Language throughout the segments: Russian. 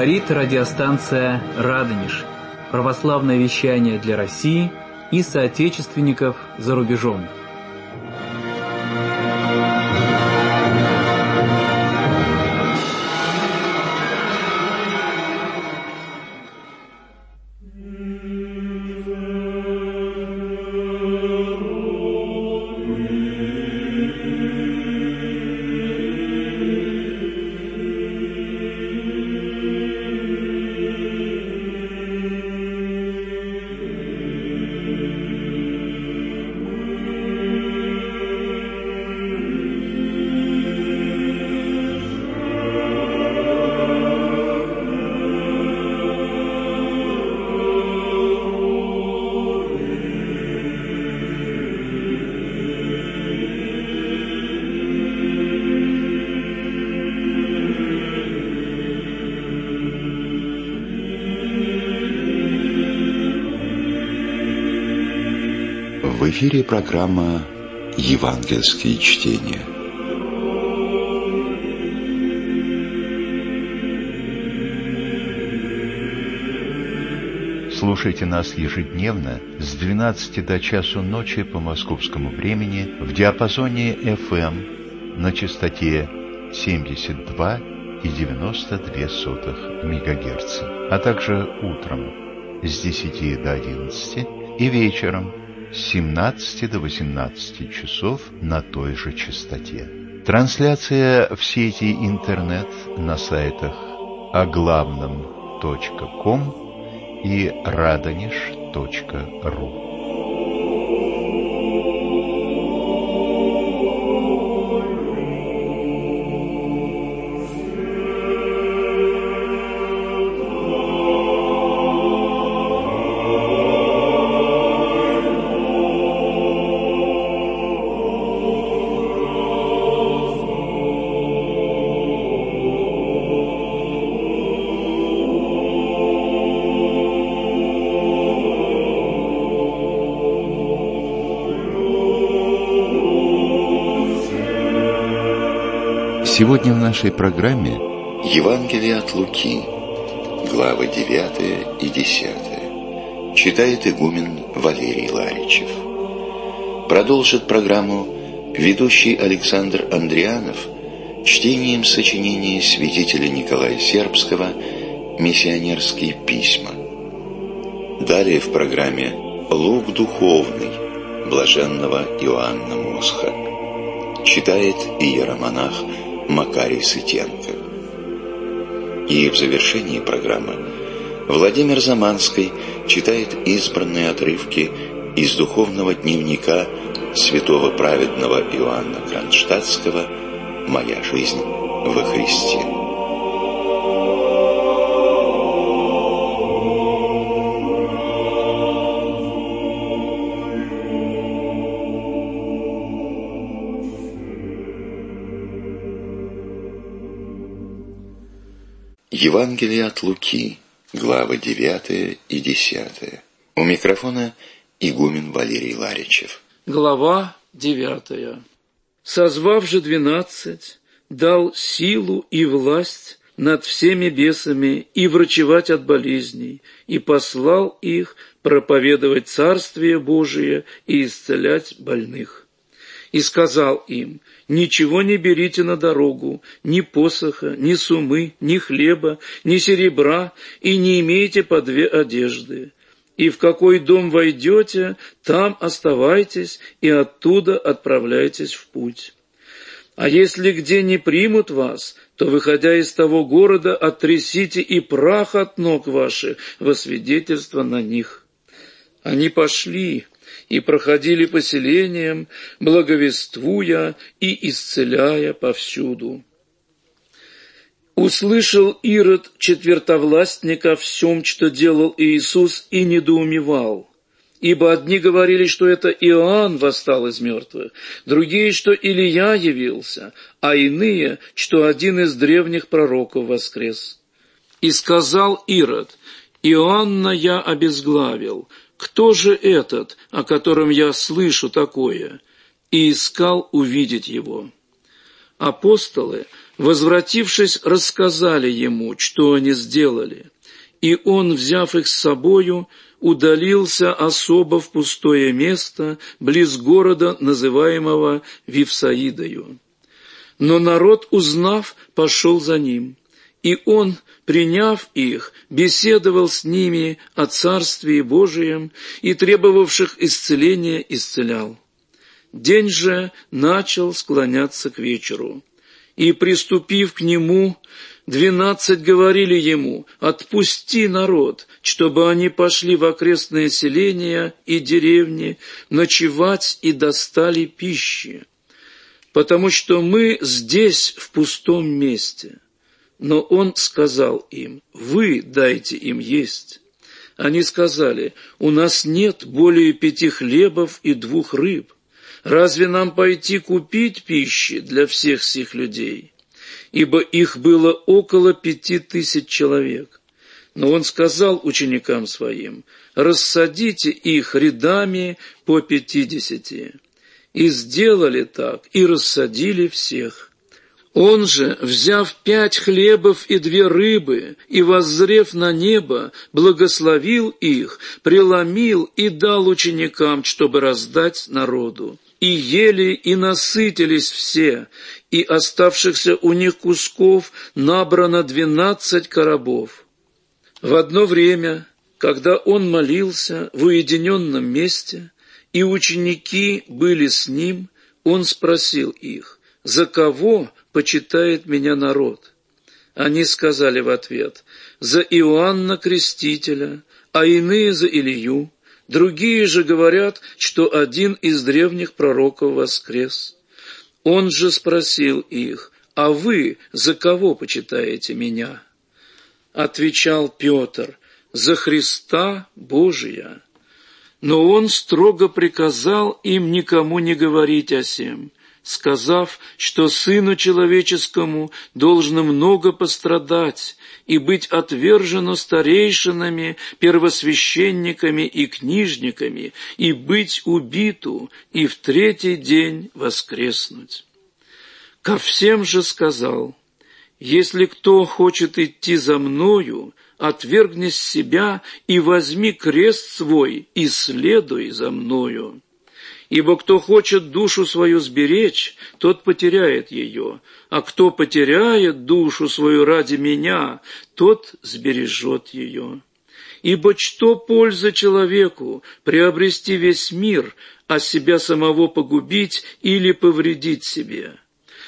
Говорит радиостанция «Радонеж». Православное вещание для России и соотечественников за рубежом. В эфире программа «Евангельские чтения». Слушайте нас ежедневно с 12 до часу ночи по московскому времени в диапазоне FM на частоте 72,92 МГц, а также утром с 10 до 11 и вечером с 17 до 18 часов на той же частоте. Трансляция в сети интернет на сайтах оглавном.ком и radonеж.ру. Сегодня в нашей программе Евангелие от Луки, главы 9 и 10. Читает игумен Валерий Ларичев. Продолжит программу ведущий Александр Андрианов чтением сочинения святителя Николая Сербского «Миссионерские письма». Далее в программе «Лук духовный» блаженного Иоанна Мосха. Читает иеромонах Макарий Сытенко. И в завершении программы Владимир Заманский читает избранные отрывки из духовного дневника святого праведного Иоанна Кронштадтского «Моя жизнь во Христе». Евангелие от Луки, главы 9 и 10. У микрофона игумен Валерий Ларичев. Глава 9. «Созвав же 12, дал силу и власть над всеми бесами и врачевать от болезней, и послал их проповедовать Царствие Божие и исцелять больных. И сказал им: ничего не берите на дорогу, ни посоха, ни сумы, ни хлеба, ни серебра, и не имейте по 2 одежды. И в какой дом войдете, там оставайтесь, и оттуда отправляйтесь в путь. А если где не примут вас, то, выходя из того города, оттрясите и прах от ног ваших во свидетельство на них». Они пошли и проходили по селениям, благовествуя и исцеляя повсюду. Услышал Ирод четвертовластника о всем, что делал Иисус, и недоумевал. Ибо одни говорили, что это Иоанн восстал из мертвых, другие, что Илия явился, а иные, что один из древних пророков воскрес. И сказал Ирод: «Иоанна я обезглавил. Кто же этот, о котором я слышу такое?» И искал увидеть его. Апостолы Возвратившись, рассказали ему, что они сделали, и он, взяв их с собою, удалился особо в пустое место, близ города, называемого Вифсаидою. Но народ, узнав, пошел за ним, и он, приняв их, беседовал с ними о Царствии Божием и требовавших исцеления исцелял. День же начал склоняться к вечеру, и, приступив к нему, 12 говорили ему: «Отпусти народ, чтобы они пошли в окрестные селения и деревни ночевать и достали пищи, потому что мы здесь в пустом месте». Но он сказал им: «Вы дайте им есть». Они сказали: «У нас нет более 5 хлебов и 2 рыб. Разве нам пойти купить пищи для всех сих людей?» Ибо их было около 5000 человек. Но он сказал ученикам своим: «Рассадите их рядами по 50». И сделали так, и рассадили всех. Он же, взяв 5 хлебов и 2 рыбы, и воззрев на небо, благословил их, преломил и дал ученикам, чтобы раздать народу. И ели, и насытились все, и оставшихся у них кусков набрано 12 коробов. В одно время, когда он молился в уединенном месте, и ученики были с ним, он спросил их: «За кого почитает меня народ?» Они сказали в ответ: «За Иоанна Крестителя, а иные за Илью. Другие же говорят, что один из древних пророков воскрес». Он же спросил их: «А вы за кого почитаете меня?» Отвечал Петр: «За Христа Божия». Но он строго приказал им никому не говорить о сем, сказав, что Сыну Человеческому должно много пострадать и быть отвержено старейшинами, первосвященниками и книжниками, и быть убиту, и в 3-й день воскреснуть. Ко всем же сказал: «Если кто хочет идти за мною, отвергни себя и возьми крест свой, и следуй за мною. Ибо кто хочет душу свою сберечь, тот потеряет ее, а кто потеряет душу свою ради меня, тот сбережет ее. Ибо что польза человеку приобрести весь мир, а себя самого погубить или повредить себе?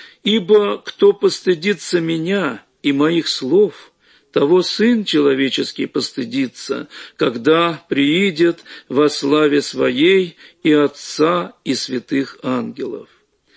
Ибо кто постыдится меня и моих слов, того Сын Человеческий постыдится, когда приидет во славе Своей и Отца и святых ангелов.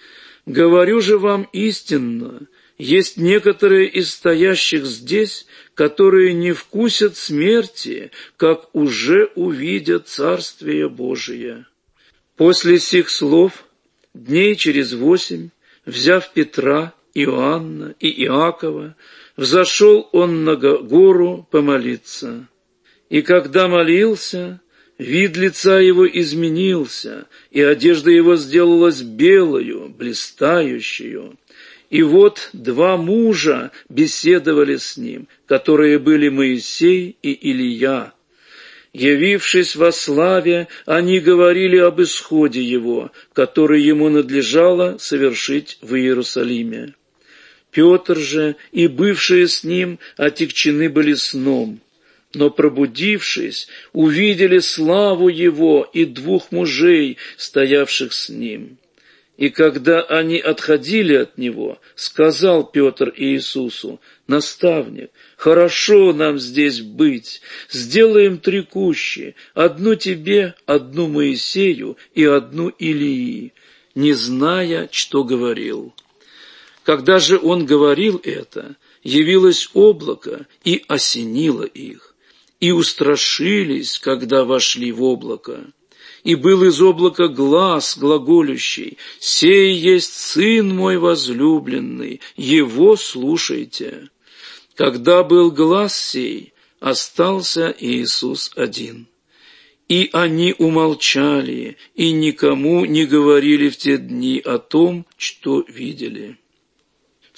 Говорю же вам истинно, есть некоторые из стоящих здесь, которые не вкусят смерти, как уже увидят Царствие Божие». После сих слов, дней через 8, взяв Петра, Иоанна и Иакова, взошел он на гору помолиться. И когда молился, вид лица его изменился, и одежда его сделалась белою, блистающую. И вот 2 мужа беседовали с ним, которые были Моисей и Илия. Явившись во славе, они говорили об исходе его, который ему надлежало совершить в Иерусалиме. Петр же и бывшие с ним отягчены были сном, но, пробудившись, увидели славу его и 2 мужей, стоявших с ним. И когда они отходили от него, сказал Петр Иисусу: «Наставник, хорошо нам здесь быть, сделаем 3 кущи, 1 тебе, 1 Моисею и 1 Илии», не зная, что говорил. Когда же он говорил это, явилось облако и осенило их, и устрашились, когда вошли в облако. И был из облака глас глаголющий: «Сей есть Сын мой возлюбленный, Его слушайте». Когда был глас сей, остался Иисус один. И они умолчали, и никому не говорили в те дни о том, что видели. В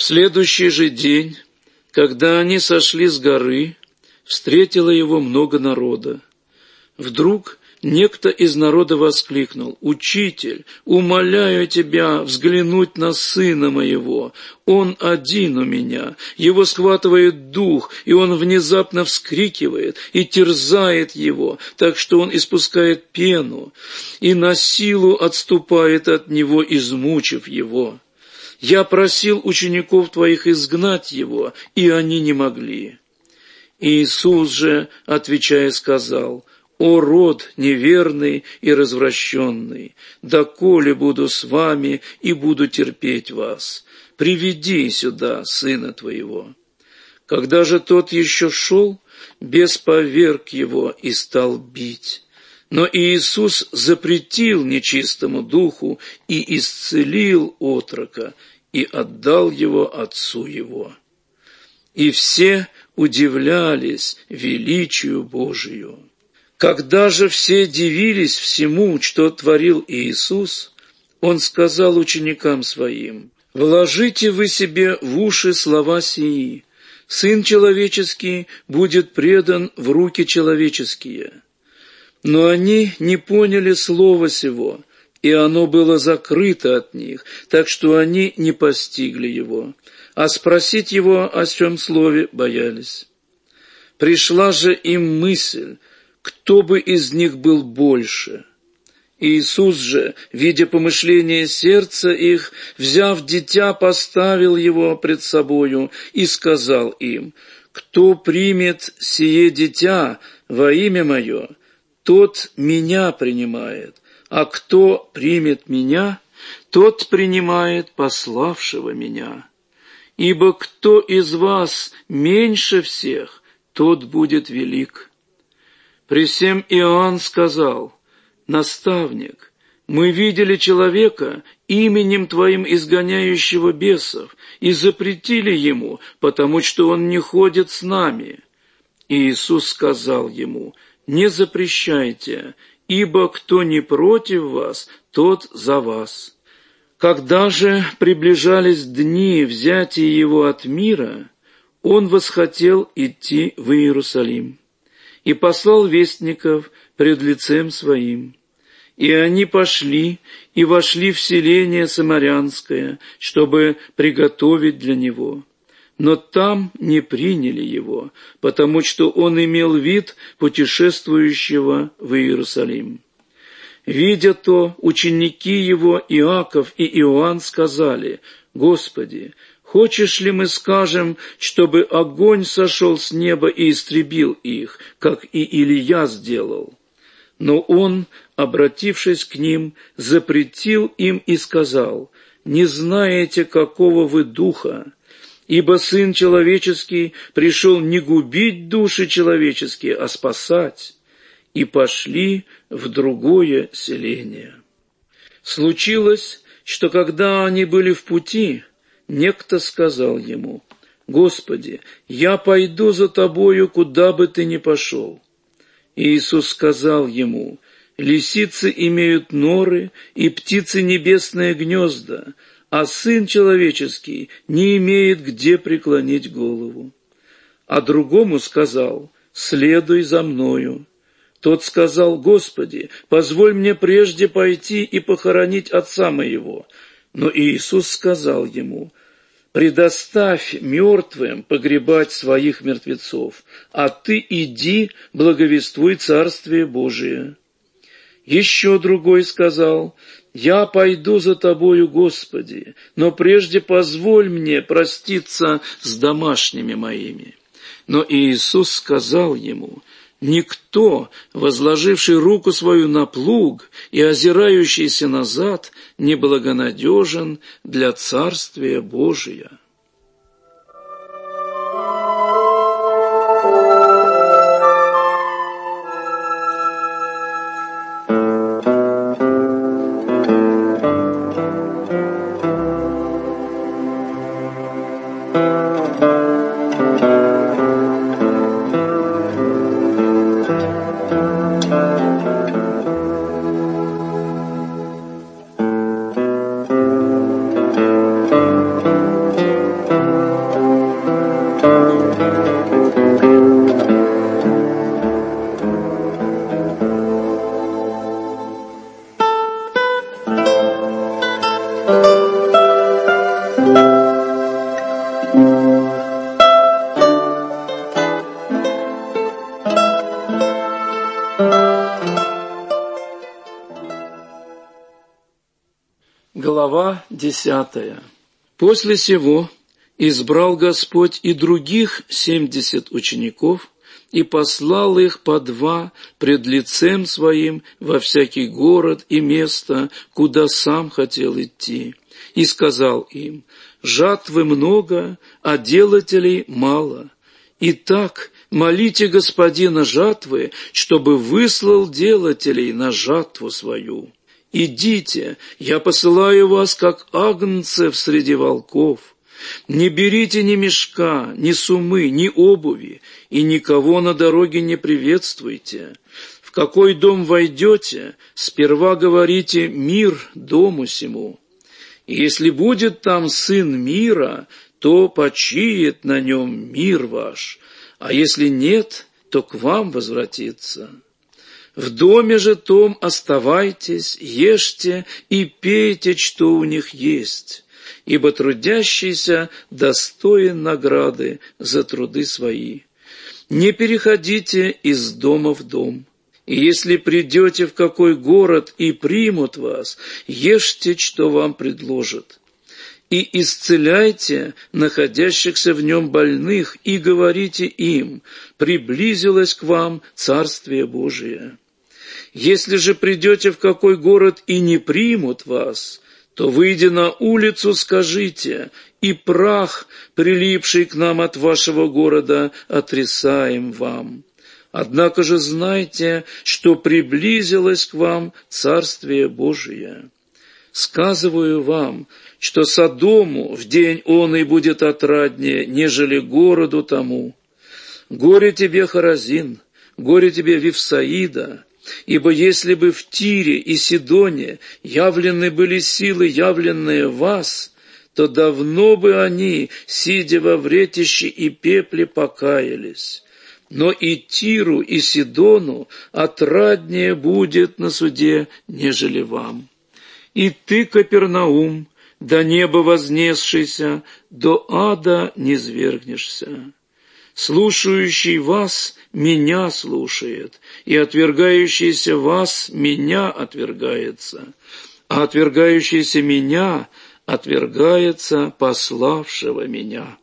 В следующий же день, когда они сошли с горы, встретило его много народа. Вдруг некто из народа воскликнул: «Учитель, умоляю тебя взглянуть на сына моего. Он один у меня, его схватывает дух, и он внезапно вскрикивает и терзает его, так что он испускает пену, и на силу отступает от него, измучив его. Я просил учеников твоих изгнать его, и они не могли». Иисус же, отвечая, сказал: «О род неверный и развращенный, доколе буду с вами и буду терпеть вас? Приведи сюда сына твоего». Когда же тот еще шел, бес поверг его и стал бить. Но Иисус запретил нечистому духу и исцелил отрока, и отдал его отцу его. И все удивлялись величию Божию. Когда же все дивились всему, что творил Иисус, Он сказал ученикам Своим: «Вложите вы себе в уши слова сии: Сын человеческий будет предан в руки человеческие». Но они не поняли слова сего, и оно было закрыто от них, так что они не постигли его, а спросить его о сем слове боялись. Пришла же им мысль, кто бы из них был больше. Иисус же, видя помышление сердца их, взяв дитя, поставил его пред собою и сказал им: «Кто примет сие дитя во имя Мое, тот Меня принимает, а кто примет Меня, тот принимает пославшего Меня. Ибо кто из вас меньше всех, тот будет велик». При сем Иоанн сказал: «Наставник, мы видели человека, именем Твоим изгоняющего бесов, и запретили ему, потому что он не ходит с нами». И Иисус сказал ему: «Не запрещайте, ибо кто не против вас, тот за вас». Когда же приближались дни взятия его от мира, он восхотел идти в Иерусалим и послал вестников пред лицем своим. И они пошли и вошли в селение Самарянское, чтобы приготовить для него. Но там не приняли его, потому что он имел вид путешествующего в Иерусалим. Видя то, ученики его Иаков и Иоанн сказали: «Господи, хочешь ли мы скажем, чтобы огонь сошел с неба и истребил их, как и Илия сделал?» Но он, обратившись к ним, запретил им и сказал: «Не знаете, какого вы духа, ибо Сын Человеческий пришел не губить души человеческие, а спасать». И пошли в другое селение. Случилось, что когда они были в пути, некто сказал ему: «Господи, я пойду за Тобою, куда бы Ты ни пошел». И Иисус сказал ему: «Лисицы имеют норы, и птицы небесные гнезда, а Сын Человеческий не имеет где преклонить голову». А другому сказал: «Следуй за мною». Тот сказал: «Господи, позволь мне прежде пойти и похоронить отца моего». Но Иисус сказал ему: «Предоставь мертвым погребать своих мертвецов, а ты иди, благовествуй Царствие Божие». Еще другой сказал: «Я пойду за Тобою, Господи, но прежде позволь мне проститься с домашними моими». Но Иисус сказал ему: «Никто, возложивший руку свою на плуг и озирающийся назад, неблагонадежен для Царствия Божия». Глава 10. После сего избрал Господь и других 70 учеников, и послал их по 2 пред лицем Своим во всякий город и место, куда сам хотел идти. И сказал им: жатвы много, а делателей мало. Итак, молите Господина жатвы, чтобы выслал делателей на жатву свою. Идите, я посылаю вас, как агнцев среди волков. Не берите ни мешка, ни сумы, ни обуви, и никого на дороге не приветствуйте. В какой дом войдете, сперва говорите: мир дому сему. И если будет там сын мира, то почиет на нем мир ваш, а если нет, то к вам возвратится. В доме же том оставайтесь, ешьте и пейте, что у них есть, ибо трудящийся достоин награды за труды свои. Не переходите из дома в дом. И если придете в какой город и примут вас, ешьте, что вам предложат. И исцеляйте находящихся в нем больных, и говорите им: приблизилось к вам Царствие Божие. Если же придете в какой город и не примут вас, то, выйдя на улицу, скажите: и прах, прилипший к нам от вашего города, отрисаем вам. Однако же знайте, что приблизилось к вам Царствие Божие. Сказываю вам, что Содому в день он и будет отраднее, нежели городу тому. Горе тебе, Хоразин, горе тебе, Вифсаида, ибо если бы в Тире и Сидоне явлены были силы, явленные в вас, то давно бы они, сидя во вретище и пепле, покаялись. Но и Тиру, и Сидону отраднее будет на суде, нежели вам. И ты, Капернаум, до неба вознесшийся, до ада низвергнешься. Слушающий вас меня слушает, и отвергающийся вас меня отвергается, а отвергающийся меня отвергается пославшего меня».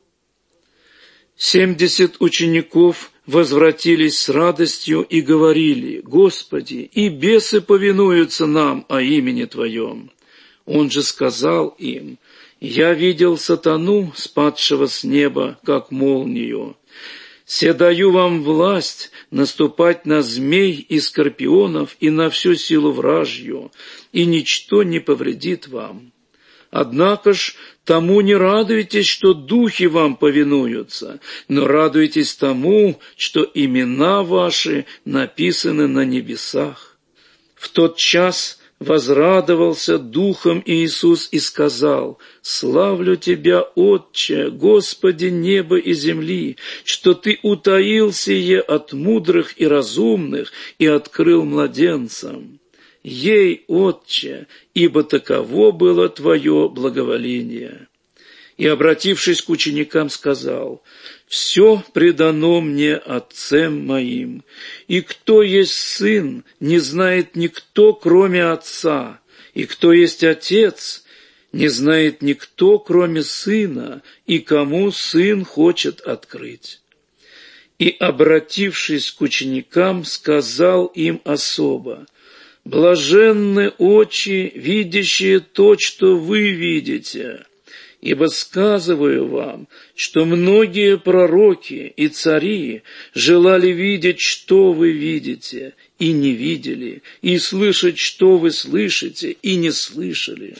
70 учеников возвратились с радостью и говорили: «Господи, и бесы повинуются нам о имени Твоем». Он же сказал им: «Я видел сатану, спадшего с неба, как молнию. Се даю вам власть наступать на змей и скорпионов и на всю силу вражью, и ничто не повредит вам. Однако ж тому не радуйтесь, что духи вам повинуются, но радуйтесь тому, что имена ваши написаны на небесах». В тот час возрадовался духом Иисус и сказал: «Славлю Тебя, Отче, Господи неба и земли, что Ты утаил сие от мудрых и разумных и открыл младенцам. Ей, Отче, ибо таково было Твое благоволение». И, обратившись к ученикам, сказал: «Все предано мне Отцем моим, и кто есть Сын, не знает никто, кроме Отца, и кто есть Отец, не знает никто, кроме Сына, и кому Сын хочет открыть». И, обратившись к ученикам, сказал им особо: «Блаженны очи, видящие то, что вы видите. Ибо сказываю вам, что многие пророки и цари желали видеть, что вы видите, и не видели, и слышать, что вы слышите, и не слышали».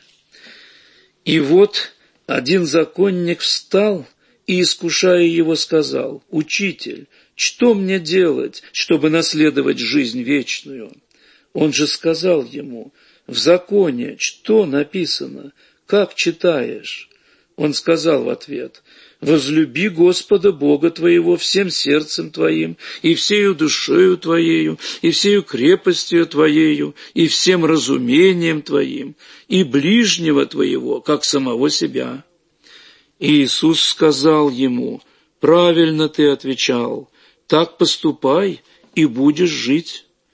И вот один законник встал и, искушая его, сказал: «Учитель, что мне делать, чтобы наследовать жизнь вечную?» Он же сказал ему: «В законе что написано? Как читаешь?» Он сказал в ответ: «Возлюби Господа Бога твоего всем сердцем твоим, и всею душою твоею, и всею крепостью твоею, и всем разумением твоим, и ближнего твоего, как самого себя». И Иисус сказал ему: «Правильно ты отвечал, так поступай, и будешь жить».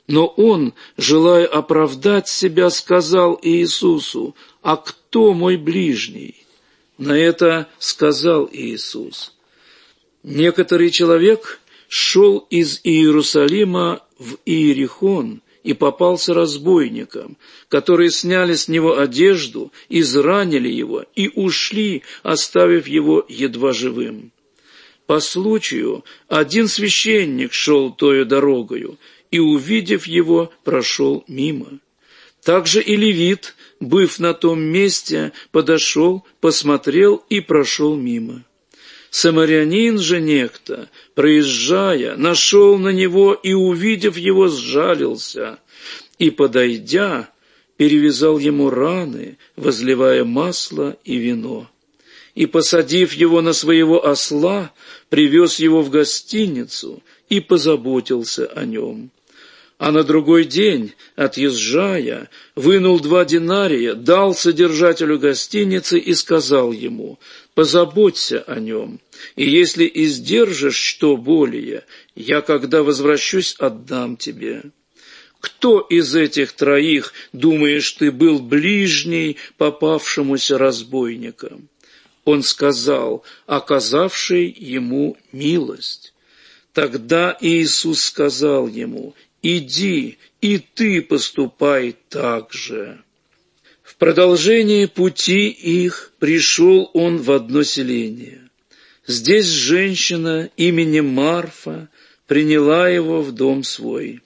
Но он, желая оправдать себя, сказал Иисусу: «А кто мой ближний?» На это сказал Иисус: «Некоторый человек шел из Иерусалима в Иерихон и попался разбойникам, которые сняли с него одежду, изранили его и ушли, оставив его едва живым. По случаю один священник шел тою дорогою и, увидев его, прошел мимо. Также и левит, быв на том месте, подошел, посмотрел и прошел мимо. Самарянин же некто, проезжая, нашел на него и, увидев его, сжалился, и, подойдя, перевязал ему раны, возливая масло и вино. И, посадив его на своего осла, привез его в гостиницу и позаботился о нем. А на другой день, отъезжая, вынул 2 динария, дал содержателю гостиницы и сказал ему: «Позаботься о нем, и если издержишь что более, я, когда возвращусь, отдам тебе». Кто из этих 3, думаешь ты, был ближний попавшемуся разбойникам? Он сказал: оказавший ему милость. Тогда Иисус сказал ему: «Иди, и ты поступай так же». В продолжении пути их пришел он в одно селение. Здесь женщина именем Марфа приняла его в дом свой.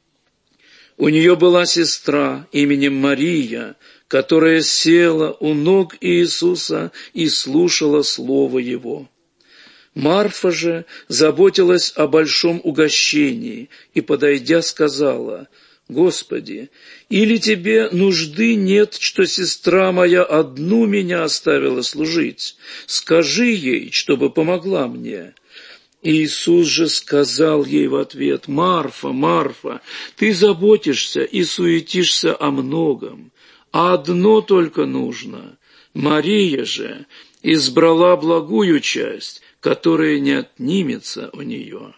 У нее была сестра именем Мария, которая села у ног Иисуса и слушала слово Его. Марфа же заботилась о большом угощении и, подойдя, сказала: «Господи, или тебе нужды нет, что сестра моя одну меня оставила служить? Скажи ей, чтобы помогла мне». Иисус же сказал ей в ответ: «Марфа, Марфа, ты заботишься и суетишься о многом, а одно только нужно. Мария же избрала благую часть, которая не отнимется у нее».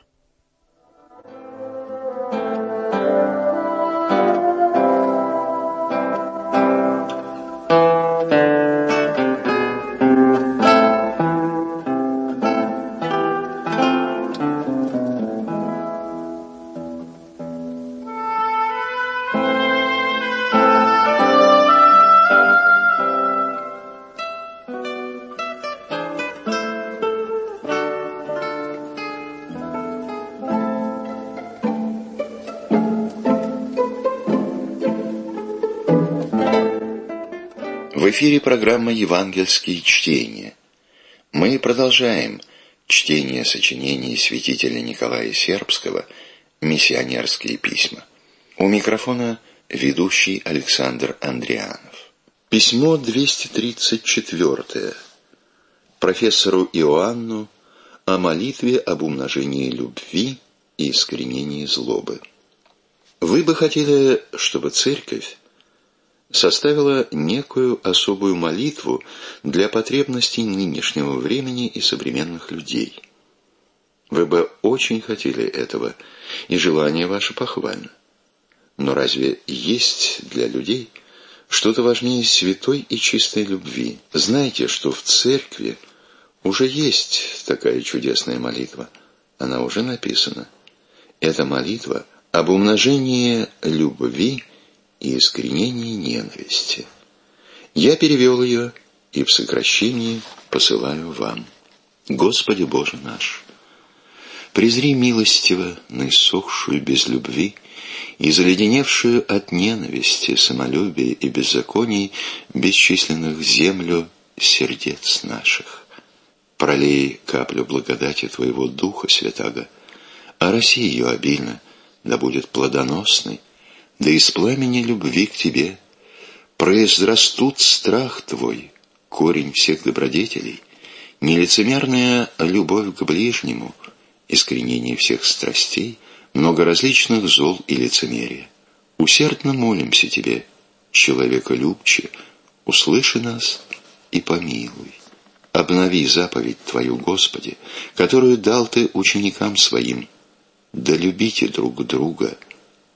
В эфире программа «Евангельские чтения». Мы продолжаем чтение сочинений святителя Николая Сербского «Миссионерские письма». У микрофона ведущий Александр Андрианов. Письмо 234 профессору Иоанну о молитве об умножении любви и искоренении злобы. Вы бы хотели, чтобы Церковь составила некую особую молитву для потребностей нынешнего времени и современных людей. Вы бы очень хотели этого, и желание ваше похвально. Но разве есть для людей что-то важнее святой и чистой любви? Знайте, что в Церкви уже есть такая чудесная молитва. Она уже написана. Это молитва об умножении любви и искоренении ненависти. Я перевел ее и в сокращении посылаю вам. Господи Боже наш, презри милостиво на иссохшую без любви и заледеневшую от ненависти, самолюбия и беззаконий бесчисленных землю сердец наших. Пролей каплю благодати Твоего Духа Святаго, ороси ее обильно, да будет плодоносной, да из пламени любви к Тебе произрастут страх Твой, корень всех добродетелей, нелицемерная любовь к ближнему, искоренение всех страстей, много различных зол и лицемерия. Усердно молимся Тебе, человеколюбче, услыши нас и помилуй. Обнови заповедь Твою, Господи, которую дал Ты ученикам Своим. Да любите друг друга,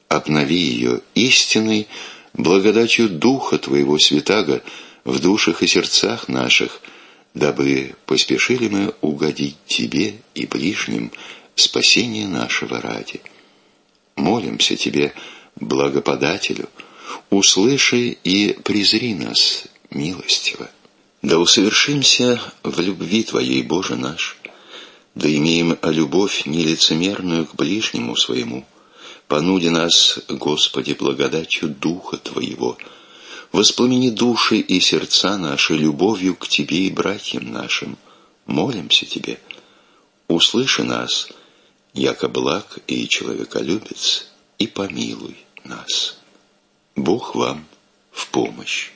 обнови ее истиной, благодатью Духа Твоего Святаго в душах и сердцах наших, дабы поспешили мы угодить Тебе и ближним спасение нашего ради. Молимся Тебе, благоподателю, услыши и презри нас милостиво. Да усовершимся в любви Твоей, Боже наш, да имеем любовь нелицемерную к ближнему своему. Понуди нас, Господи, благодатью Духа Твоего. Воспламени души и сердца наши любовью к Тебе и братьям нашим. Молимся Тебе. Услыши нас, яко благ и человеколюбец, и помилуй нас. Бог вам в помощь.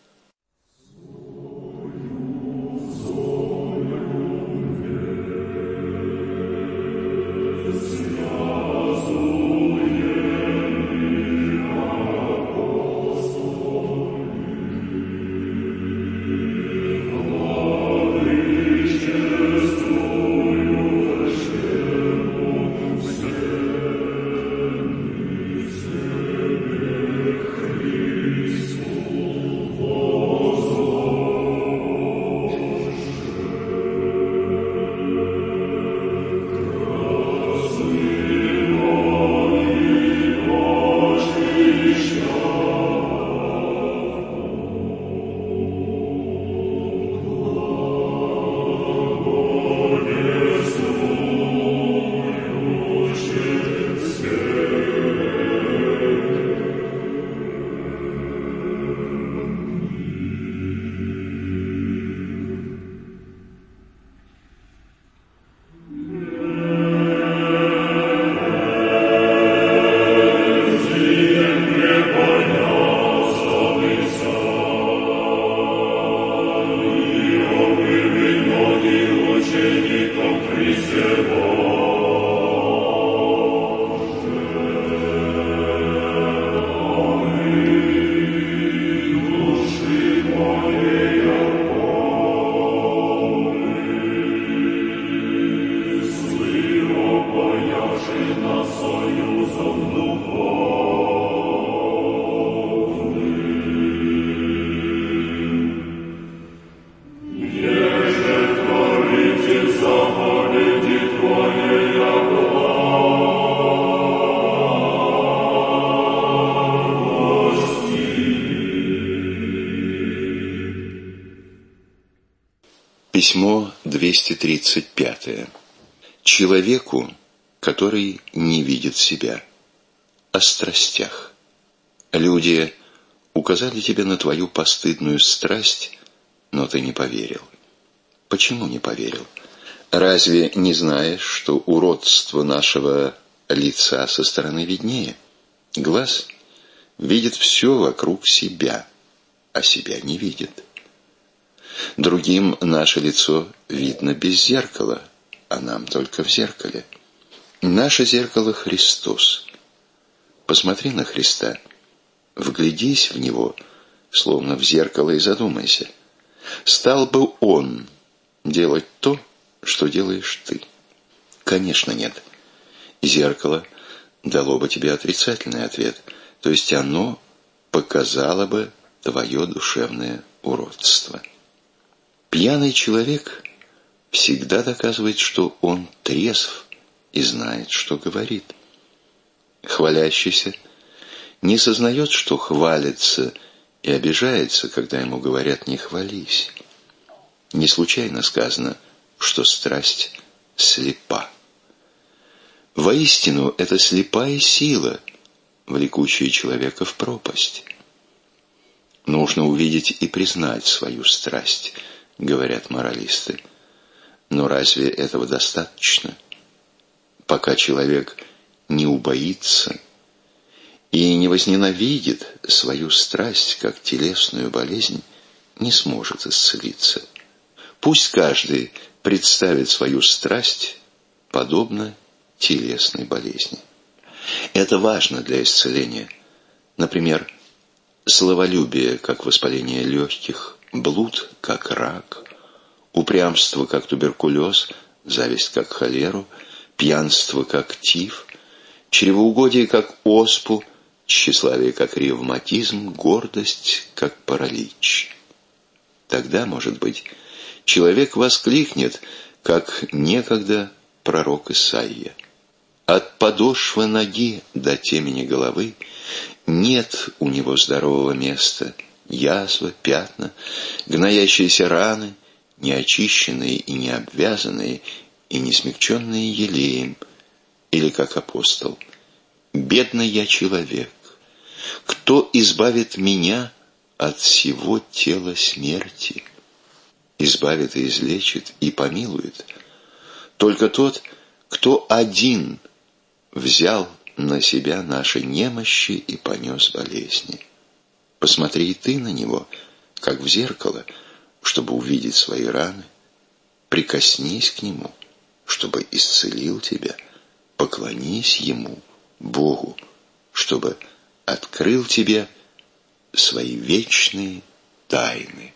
Письмо 235. Человеку, который не видит себя. О страстях. Люди указали тебе на твою постыдную страсть, но ты не поверил. Почему не поверил? Разве не знаешь, что уродство нашего лица со стороны виднее? Глаз видит все вокруг себя, а себя не видит. Другим наше лицо видно без зеркала, а нам только в зеркале. Наше зеркало — Христос. Посмотри на Христа, вглядись в Него, словно в зеркало, и задумайся. Стал бы Он делать то, что делаешь ты? Конечно, нет. Зеркало дало бы тебе отрицательный ответ, то есть оно показало бы твое душевное уродство. Пьяный человек всегда доказывает, что он трезв и знает, что говорит. Хвалящийся не сознает, что хвалится, и обижается, когда ему говорят «не хвались». Не случайно сказано, что страсть слепа. Воистину, это слепая сила, влекущая человека в пропасть. Нужно увидеть и признать свою страсть, говорят моралисты. Но разве этого достаточно? Пока человек не убоится и не возненавидит свою страсть как телесную болезнь, не сможет исцелиться. Пусть каждый представит свою страсть подобно телесной болезни. Это важно для исцеления. Например, словолюбие как воспаление легких, блуд как рак, упрямство как туберкулез, зависть как холеру, пьянство как тиф, чревоугодие, как оспу, тщеславие, как ревматизм, гордость, как паралич. Тогда, может быть, человек воскликнет, как некогда пророк Исаия: «От подошвы ноги до темени головы нет у него здорового места, язва, пятна, гноящиеся раны, неочищенные и не обвязанные, и не смягченные елеем». Или как апостол: «Бедный я человек, кто избавит меня от всего тела смерти?» Избавит и излечит, и помилует только тот, кто один взял на себя наши немощи и понес болезни. Посмотри и ты на него, как в зеркало, чтобы увидеть свои раны. Прикоснись к нему, чтобы исцелил тебя. Поклонись ему, Богу, чтобы открыл тебе свои вечные тайны.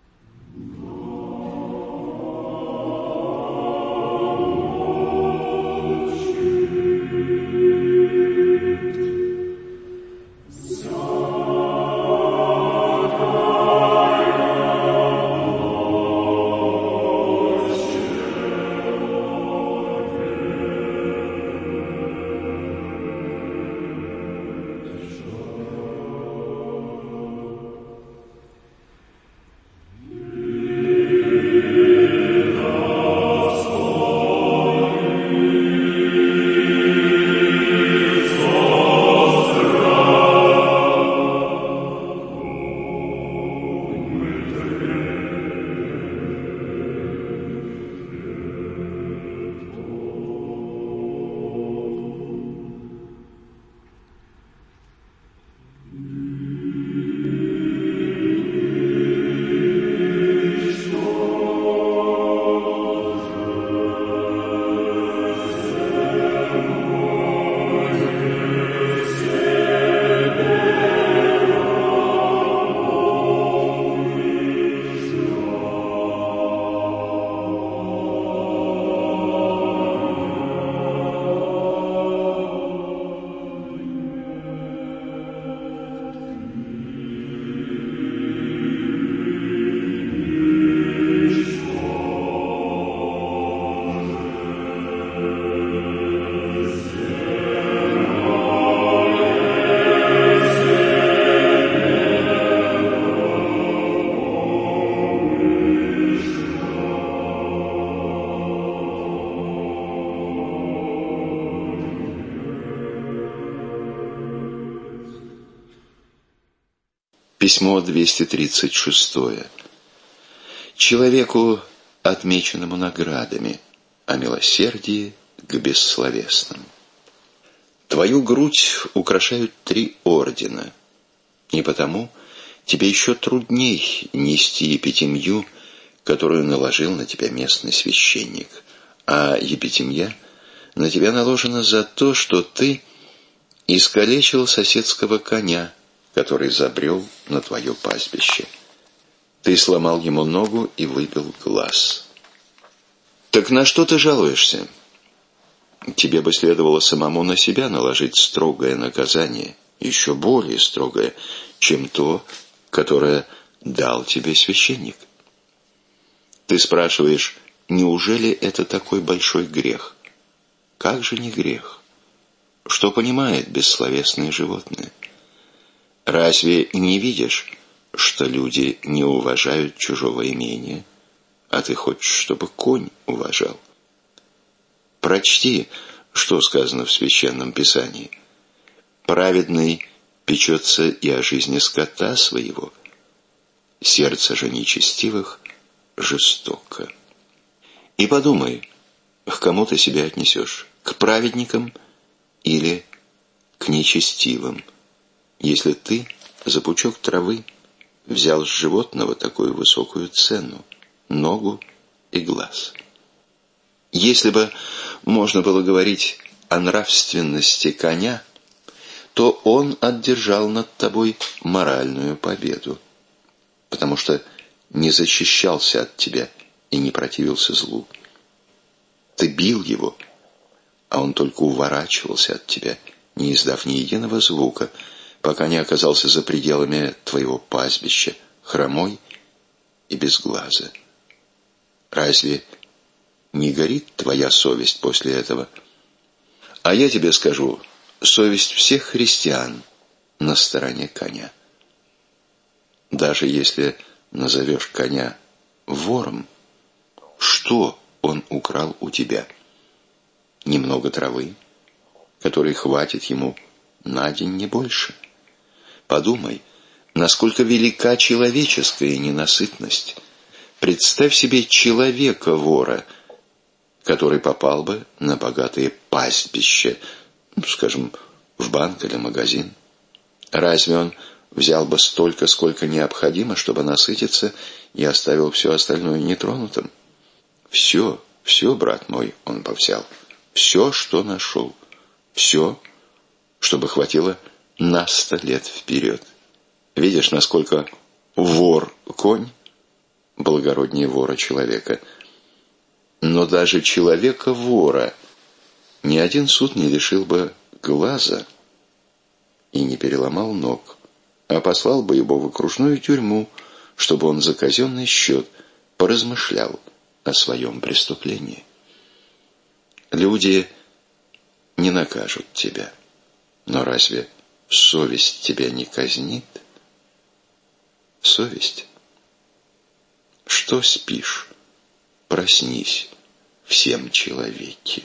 Письмо 236. Человеку, отмеченному наградами, о милосердии к бессловесным. Твою грудь украшают 3 ордена, и потому тебе еще трудней нести епитемью, которую наложил на тебя местный священник, а епитемья на тебя наложена за то, что ты искалечил соседского коня, который забрел на твое пастбище. Ты сломал ему ногу и выбил глаз. Так на что ты жалуешься? Тебе бы следовало самому на себя наложить строгое наказание, еще более строгое, чем то, которое дал тебе священник. Ты спрашиваешь, неужели это такой большой грех? Как же не грех? Что понимает бессловесное животное? Разве не видишь, что люди не уважают чужого имения, а ты хочешь, чтобы конь уважал? Прочти, что сказано в Священном Писании. Праведный печется и о жизни скота своего, сердце же нечестивых жестоко. И подумай, к кому ты себя отнесешь, к праведникам или к нечестивым, если ты за пучок травы взял с животного такую высокую цену, ногу и глаз. Если бы можно было говорить о нравственности коня, то он одержал над тобой моральную победу, потому что не защищался от тебя и не противился злу. Ты бил его, а он только уворачивался от тебя, не издав ни единого звука, пока не оказался за пределами твоего пастбища, хромой и без глаза. Разве не горит твоя совесть после этого? А я тебе скажу, совесть всех христиан на стороне коня. Даже если назовешь коня вором, что он украл у тебя? Немного травы, которой хватит ему на день, не больше. Подумай, насколько велика человеческая ненасытность. Представь себе человека-вора, который попал бы на богатые пастбища, скажем, в банк или магазин. Разве он взял бы столько, сколько необходимо, чтобы насытиться, и оставил все остальное нетронутым? Все, брат мой, он повзял. Все, что нашел. Все, чтобы хватило на 100 лет вперед. Видишь, насколько вор-конь благороднее вора-человека. Но даже человека-вора ни один суд не лишил бы глаза и не переломал ног, а послал бы его в окружную тюрьму, чтобы он за казенный счет поразмышлял о своем преступлении. Люди не накажут тебя, но разве совесть тебя не казнит? Совесть? Что спишь? Проснись, всем человеки.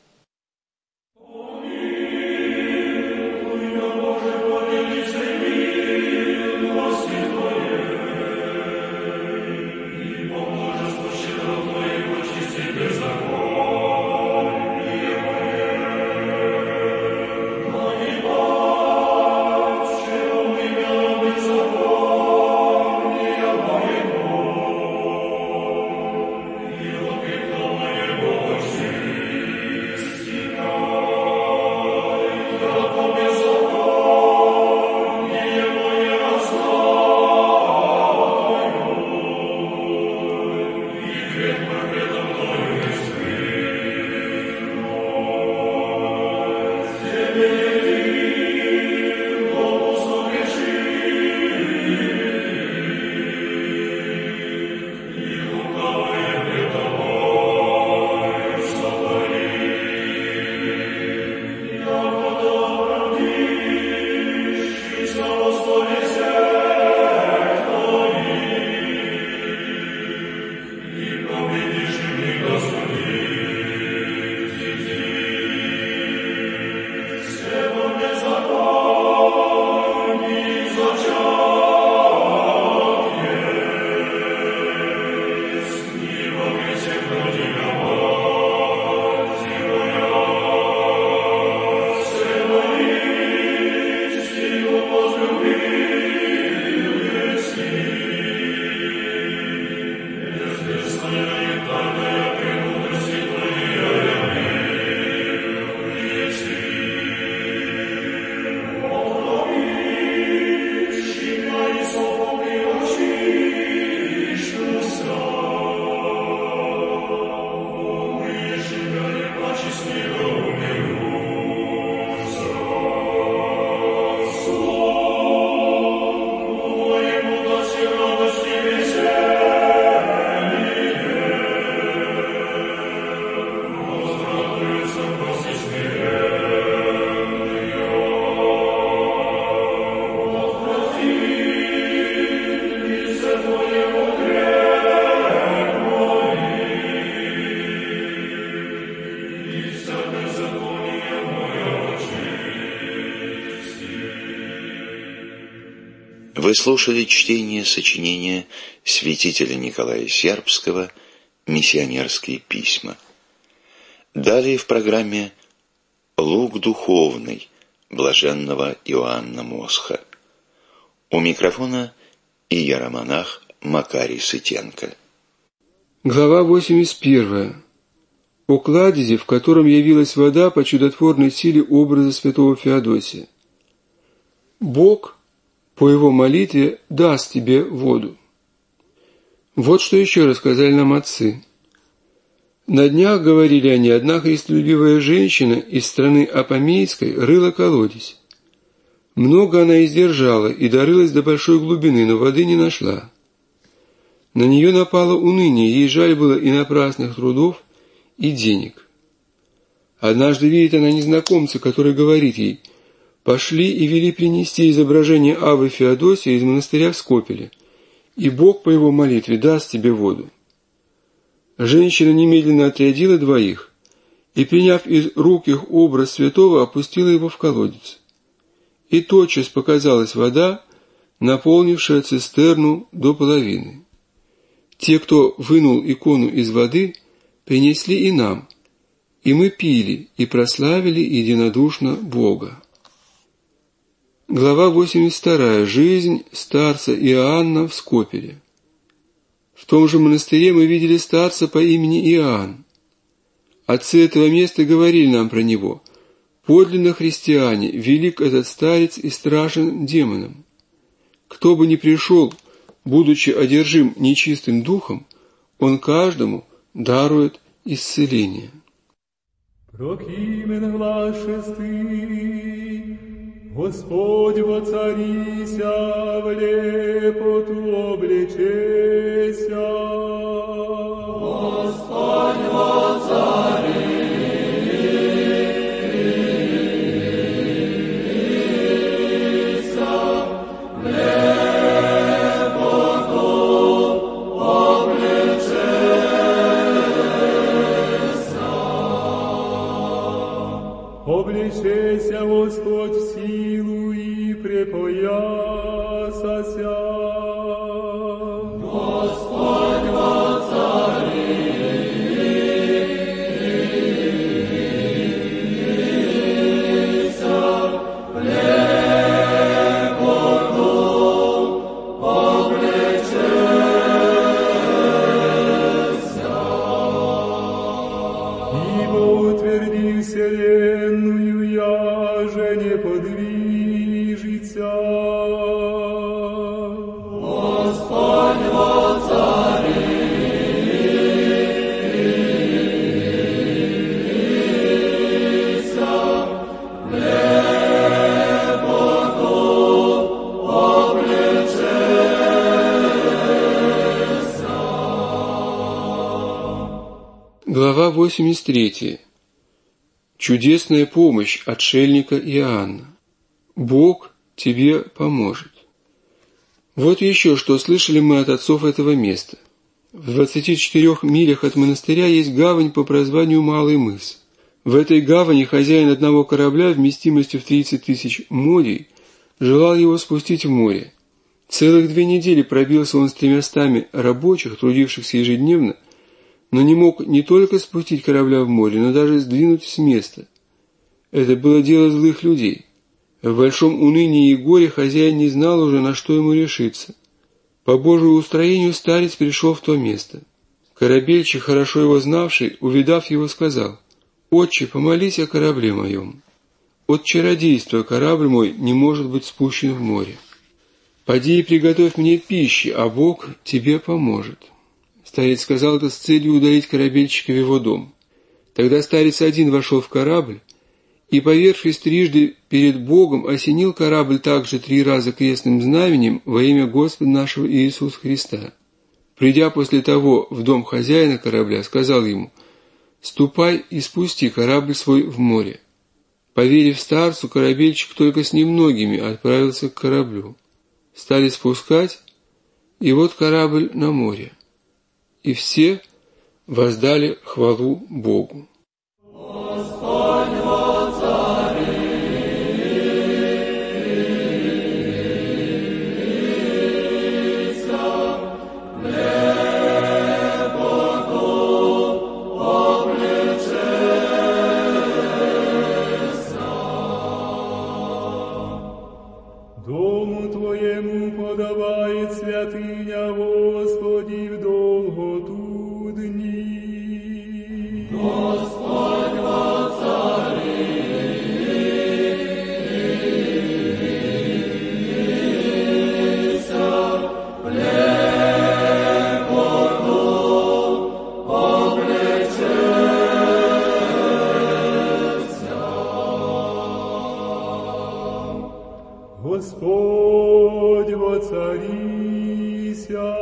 Вы слушали чтение сочинения святителя Николая Сербского «Миссионерские письма». Далее в программе «Лук духовный» блаженного Иоанна Мосха. У микрофона иеромонах Макарий Сытенко. Глава 81. О кладезе, в котором явилась вода по чудотворной силе образа святого Феодосия. Бог по его молитве даст тебе воду. Вот что еще рассказали нам отцы. На днях, говорили они, одна христолюбивая женщина из страны Апамейской рыла колодец. Много она издержала и дорылась до большой глубины, но воды не нашла. На нее напало уныние, ей жаль было и напрасных трудов, и денег. Однажды видит она незнакомца, который говорит ей: «Пошли и вели принести изображение Аввы Феодосии из монастыря в Скопеле, и Бог по его молитве даст тебе воду». Женщина немедленно отрядила двоих и, приняв из рук их образ святого, опустила его в колодец. И тотчас показалась вода, наполнившая цистерну до половины. Те, кто вынул икону из воды, принесли и нам, и мы пили и прославили единодушно Бога. Глава 82. Жизнь старца Иоанна в Скопеле. В том же монастыре мы видели старца по имени Иоанн. Отцы этого места говорили нам про него: подлинно христиане, велик этот старец и страшен демонам. Кто бы ни пришел, будучи одержим нечистым духом, он каждому дарует исцеление. Прокимен глас шестый, Господь воцарися, в лепоту облечеся. Господь воцарися, в лепоту облечеся. Облечеся, Господь, в силу и препоясася. Господь воцарися, в лепоту облечеся. Ибо утвердил вселенную, яже не подвижется. Господь воцарися, в лепоту облечеся. Глава 83. Чудесная помощь отшельника Иоанна. Бог тебе поможет. Вот еще что слышали мы от отцов этого места. В 24 милях от монастыря есть гавань по прозванию Малый мыс. В этой гавани хозяин одного корабля вместимостью в 30 тысяч модий желал его спустить в море. Целых 2 недели пробился он с 300 рабочих, трудившихся ежедневно, но не мог не только спустить корабля в море, но даже сдвинуть с места. Это было дело злых людей. В большом унынии и горе хозяин не знал уже, на что ему решиться. По Божию устроению старец пришел в то место. Корабельщик, хорошо его знавший, увидав его, сказал: «Отче, помолись о корабле моем. От чародейства корабль мой не может быть спущен в море. Поди и приготовь мне пищи, а Бог тебе поможет». Старец сказал это с целью удалить корабельщика в его дом. Тогда старец один вошел в корабль и, повершись трижды перед Богом, осенил корабль также 3 раза крестным знаменем во имя Господа нашего Иисуса Христа. Придя после того в дом хозяина корабля, сказал ему: «Ступай и спусти корабль свой в море». Поверив старцу, корабельщик только с немногими отправился к кораблю. Стали спускать, и вот корабль на море. И все воздали хвалу Богу. Господь воцарися, в лепоту облечеся. Дому Твоему подобает святыня, Господи, в долготу дни. Господь воцарися, в лепоту облечеся. Господь воцарися.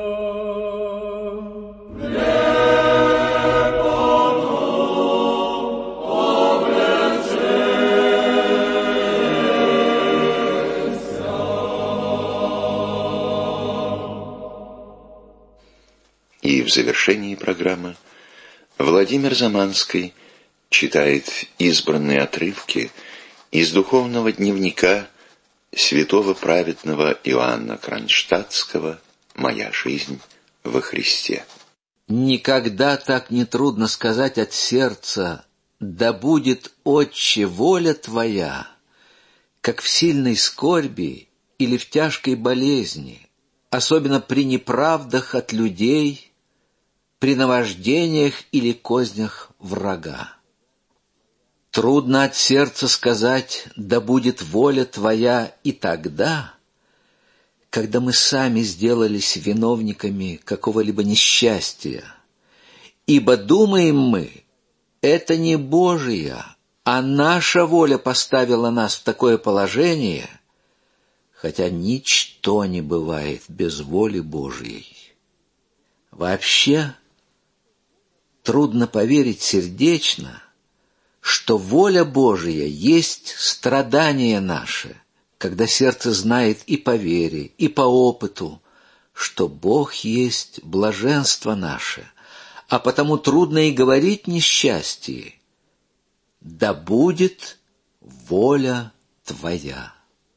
И в завершении программы Владимир Заманский читает избранные отрывки из духовного дневника святого праведного Иоанна Кронштадтского «Моя жизнь во Христе». Никогда так не трудно сказать от сердца: «Да будет, Отче, воля Твоя», как в сильной скорби или в тяжкой болезни, особенно при неправдах от людей, при наваждениях или кознях врага. Трудно от сердца сказать «да будет воля Твоя» и тогда, когда мы сами сделались виновниками какого-либо несчастья, ибо думаем мы, это не Божия, а наша воля поставила нас в такое положение, хотя ничто не бывает без воли Божьей. Вообще, трудно поверить сердечно, что воля Божия есть страдание наше, когда сердце знает и по вере, и по опыту, что Бог есть блаженство наше, а потому трудно и говорить несчастье. Да будет воля Твоя.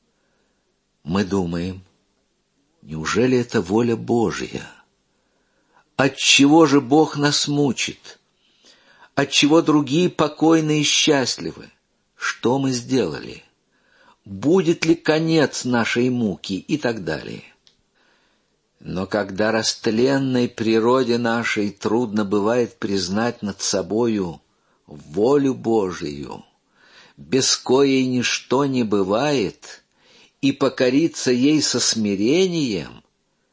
Мы думаем, неужели это воля Божья? Отчего же Бог нас мучит? Отчего другие покойны и счастливы? Что мы сделали? Будет ли конец нашей муки и так далее? Но когда растленной природе нашей трудно бывает признать над собою волю Божию, без коей ничто не бывает, и покориться ей со смирением,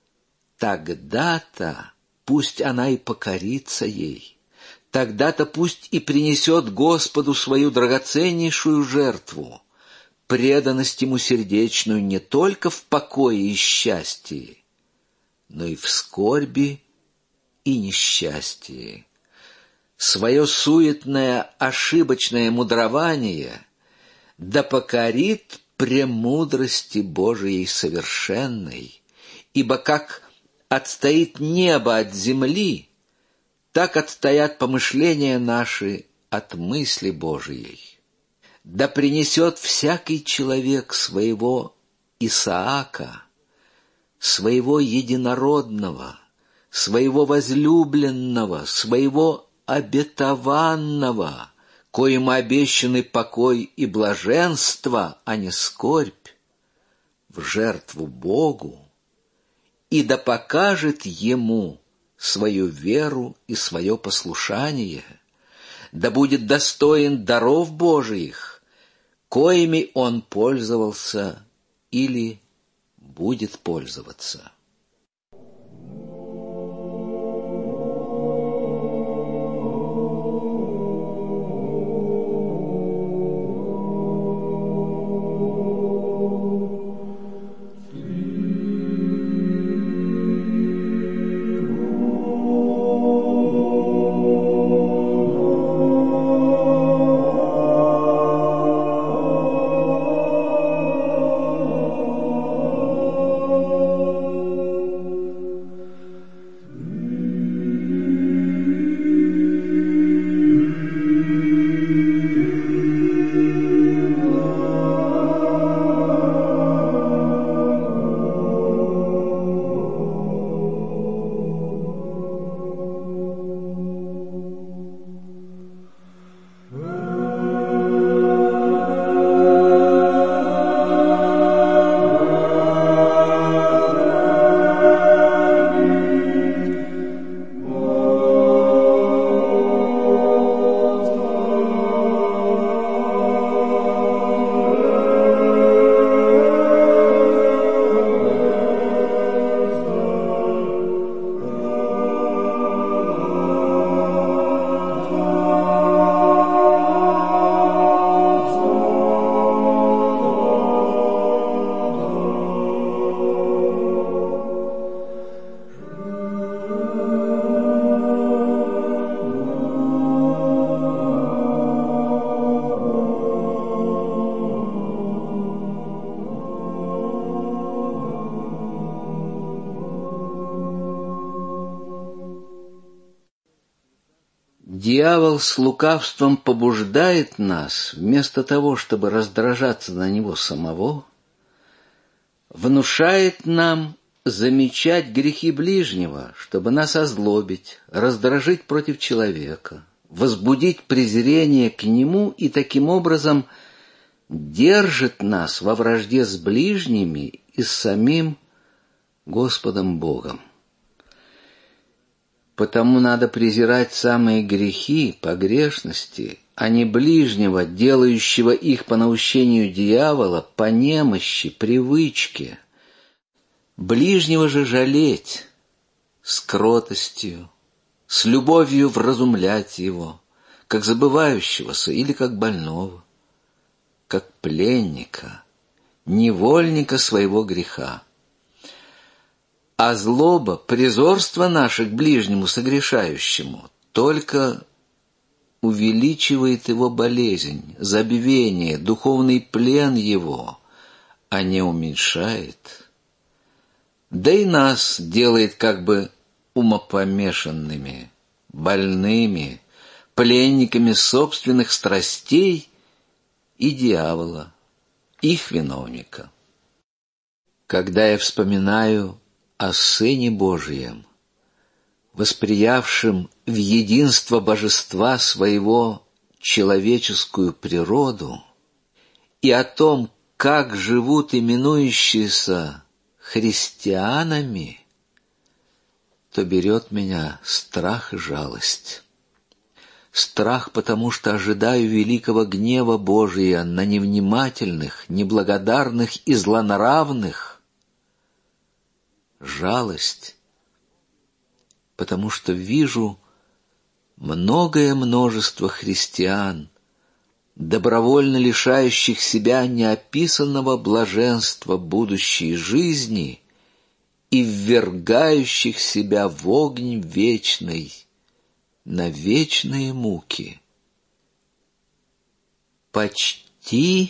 тогда-то пусть она и покорится ей, тогда-то пусть и принесет Господу свою драгоценнейшую жертву, преданность Ему сердечную не только в покое и счастье, но и в скорби и несчастье. Свое суетное, ошибочное мудрование да покорит премудрости Божией совершенной, ибо как отстоит небо от земли, так отстоят помышления наши от мысли Божией. Да принесет всякий человек своего Исаака, своего единородного, своего возлюбленного, своего обетованного, коим обещаны покой и блаженство, а не скорбь, в жертву Богу, и да покажет Ему свою веру и свое послушание, да будет достоин даров Божиих, коими Он пользовался или будет пользоваться. Дьявол с лукавством побуждает нас, вместо того, чтобы раздражаться на него самого, внушает нам замечать грехи ближнего, чтобы нас озлобить, раздражить против человека, возбудить презрение к нему и таким образом держит нас во вражде с ближними и с самим Господом Богом. Потому надо презирать самые грехи, погрешности, а не ближнего, делающего их по наущению дьявола, по немощи, привычке. Ближнего же жалеть с кротостью, с любовью вразумлять его, как забывающегося или как больного, как пленника, невольника своего греха. А злоба, презорство наше к ближнему согрешающему только увеличивает его болезнь, забвение, духовный плен его, а не уменьшает. Да и нас делает как бы умопомешанными, больными, пленниками собственных страстей и дьявола, их виновника. Когда я вспоминаю о Сыне Божием, восприявшем в единство божества своего человеческую природу, и о том, как живут именующиеся христианами, то берет меня страх и жалость. Страх, потому что ожидаю великого гнева Божия на невнимательных, неблагодарных и злонравных. Жалость, потому что вижу многое множество христиан, добровольно лишающих себя неописанного блаженства будущей жизни и ввергающих себя в огонь вечный, на вечные муки. Почти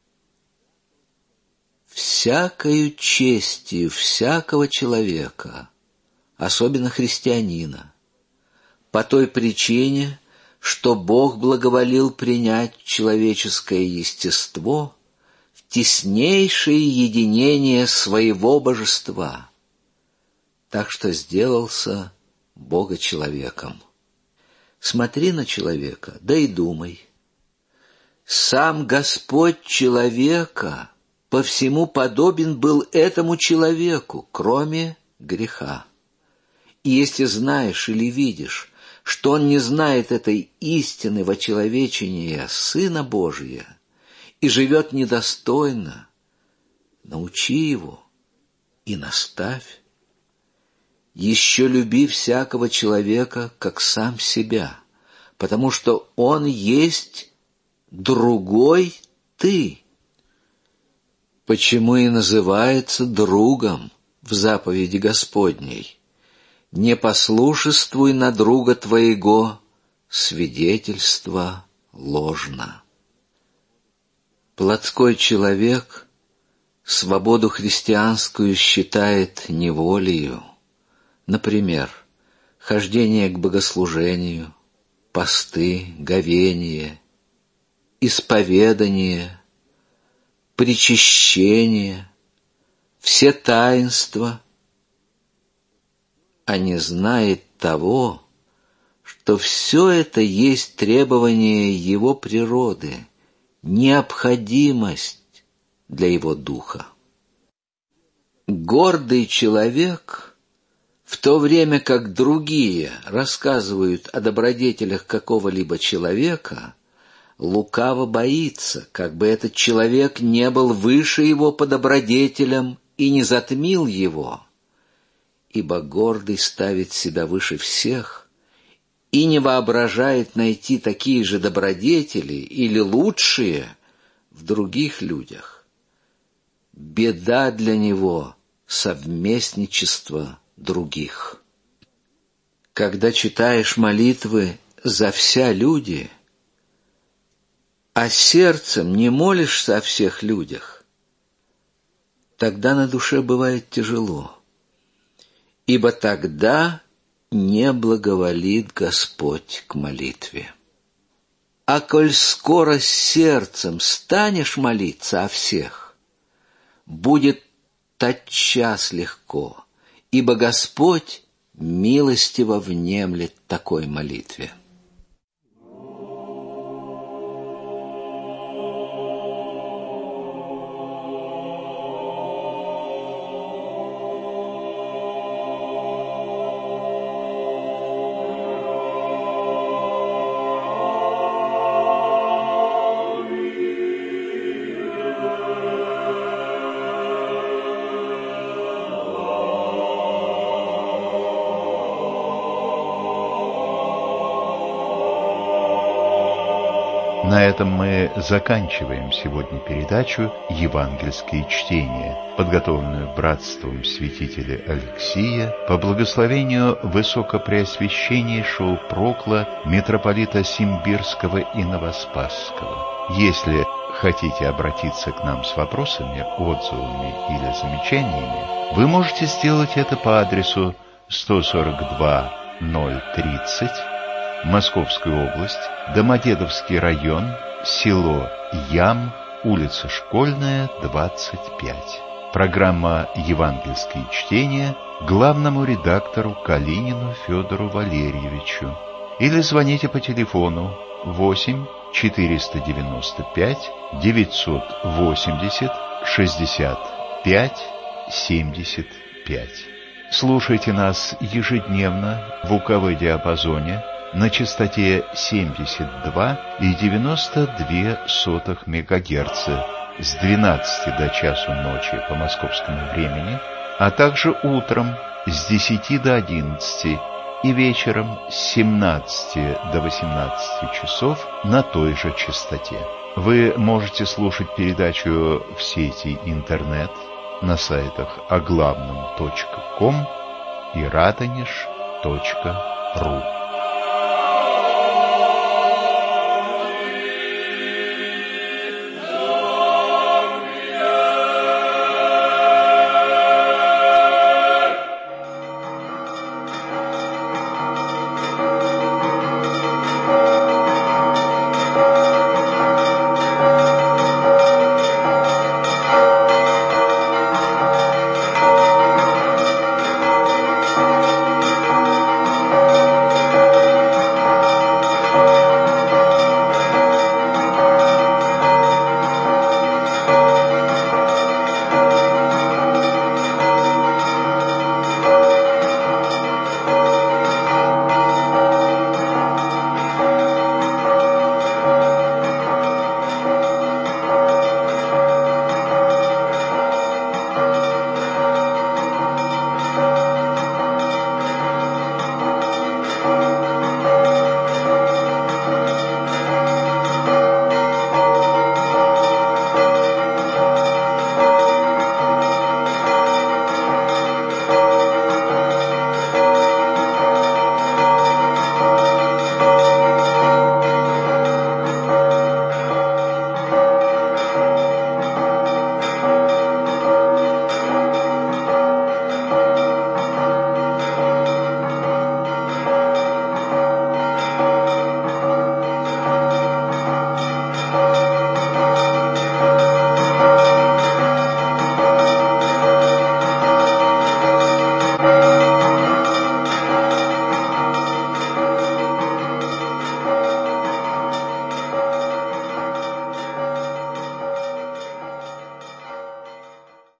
всякою честью всякого человека, особенно христианина, по той причине, что Бог благоволил принять человеческое естество в теснейшее единение своего божества, так что сделался Бога-человеком. Смотри на человека, да и думай. Сам Господь человека по всему подобен был этому человеку, кроме греха. И если знаешь или видишь, что он не знает этой истины вочеловечения Сына Божия и живет недостойно, научи его и наставь. Еще люби всякого человека, как сам себя, потому что он есть другой ты. Почему и называется другом в заповеди Господней? Не послушествуй на друга твоего, свидетельство ложно. Плотской человек свободу христианскую считает неволею. Например, хождение к богослужению, посты, говение, исповедание, причащение, все таинства, а не знает того, что все это есть требование его природы, необходимость для его духа. Гордый человек, в то время как другие рассказывают о добродетелях какого-либо человека, лукаво боится, как бы этот человек не был выше его по добродетелям и не затмил его, ибо гордый ставит себя выше всех и не воображает найти такие же добродетели или лучшие в других людях. Беда для него — совместничество других. Когда читаешь молитвы за вся люди, а сердцем не молишься о всех людях, тогда на душе бывает тяжело, ибо тогда не благоволит Господь к молитве. А коль скоро сердцем станешь молиться о всех, будет тотчас легко, ибо Господь милостиво внемлет такой молитве. На этом мы заканчиваем сегодня передачу «Евангельские чтения», подготовленную братством святителя Алексия по благословению высокопреосвященнейшего прокла митрополита Симбирского и Новоспасского. Если хотите обратиться к нам с вопросами, отзывами или замечаниями, вы можете сделать это по адресу 142-030, Московская область, Домодедовский район, село Ям, улица Школьная, 25. Программа «Евангельские чтения» главному редактору Калинину Федору Валерьевичу. Или звоните по телефону 8 495 980 65 75. Слушайте нас ежедневно в УКВ-диапазоне на частоте 72,92 МГц с 12 до часу ночи по московскому времени, а также утром с 10 до 11 и вечером с 17 до 18 часов на той же частоте. Вы можете слушать передачу в сети интернет на сайтах оглавном.ком и радонеж.ру.